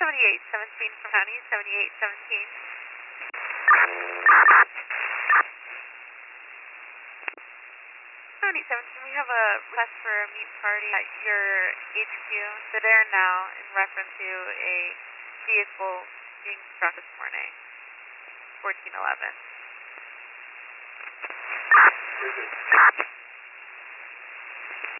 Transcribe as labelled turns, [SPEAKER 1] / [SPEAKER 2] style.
[SPEAKER 1] 7817 from County, 7817. 7817, we have a request for a meet party at your HQ. They're there now in reference to a vehicle being struck this morning, 1411.
[SPEAKER 2] Very good.